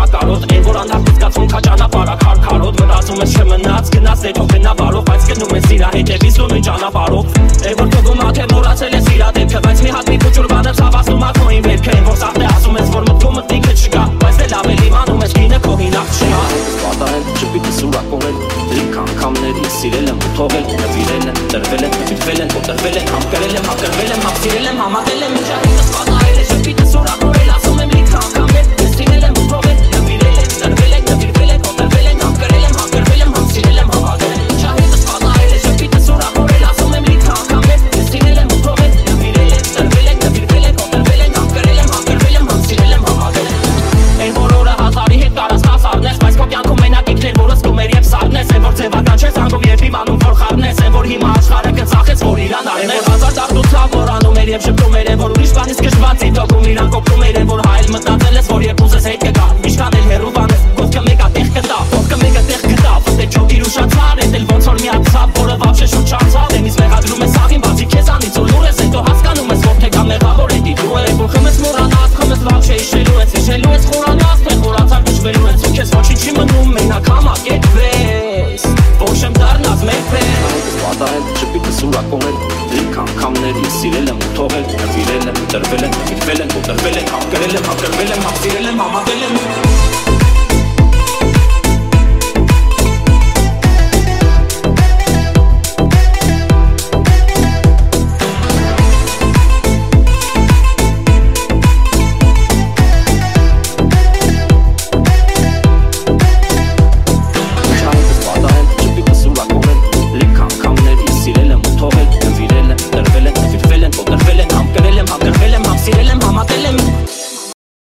կարոտ Են որ անհապ զգացում կա ճանապարհ քարքարոտ Մտածում ես չմնաց գնաց հետո գնավարով Բայց գնում ես իրա հետևից ու նույն ճանապարհով Են որ թվում ա թե մոռացել ես իրա դեպքը Բայց մի հատ մի փոճուր բանը ցավացնում ա քո ինվերքը Են որ սաղ է ասում ես որ մտքում մտնիկը չկա Բայց դե լավ էլ իմանում ես կինը քո հինակ չկա Պատահել չպիտի սուրակոնել Լիք անգամների սիրել եմ ու թողել Նվիրել եմ, տրվել եմ, վիրվել եմ, կոտրվել եմ Համ կրել եմ, համ կրվել եմ, համ սիրել եմ, համատել եմ Ինչահինս պատահել է չպիտի սուրակոնել Ասում եմ լիք անգամներ, ես սիրել եմ ու թողել Նվիրել եմ, տրվել եմ, նվիրվել եմ, կոտրվել եմ Համ կրել եմ, համ կրվել եմ, համ սիրել եմ, համատել եմ Ինչահինս պատահել է չպիտի սուրակոնել Ասում եմ լիք անգամներ, ես սիրել եմ ու թողել Նվիրել եմ, տրվել եմ, նվիրվել եմ, կոտրվել եմ Համ կրել եմ, համ կրվել եմ, համ սիրել եմ, համատել եմ Են որ օրը հազարի հետ կարաս տասարնես Բայց քո կյանքում մենակ ինքն էր որ ըսկում էր և սարնես Են որ ձևական չես անգում և իմանում որ խառնես Են որ հիմա աշխարհը կծախեց որ իրան արնես Են որ հազար դաղդուցավ որ անում էր և շպրում էր Են որ ուրիշ բանից կշված իդոգում իրան կոպրում էր Են որ հայել մտնածել ես որ երբ ուզես հետ կգա Ինչքան էլ հեռու բանես կողքը մեկա տեղ կտա Կողքը մեկը տեղ կտա Ոտե չոքիր ուշացար Էդ էլ ոնց որ միացավ որը վավշե շուտ չանցավ Դեմից մեղադրում ես աղին բացի քեզանից որ լուր ես Հետո հասկանում ես որ թե կա մեղավոր է դիտու է Որ խմես մոռանաս խմես վավշե իշելու ես Իշելու ես խորանաս թե խորացար կշվելու ես Ու քեզ ոչինչ չի մնում մենակ համակերպվես Որ շեմ դառնաս մեր պես Պատահել չպիտի սուրակոնել Լիք անգամների սիրել եմ ու թողել Նվիրել եմ, տրվել եմ, վիրվել եմ, կոտրվել եմ Համ կրել եմ, համ կրվել եմ, համ սիրել եմ, համատել եմ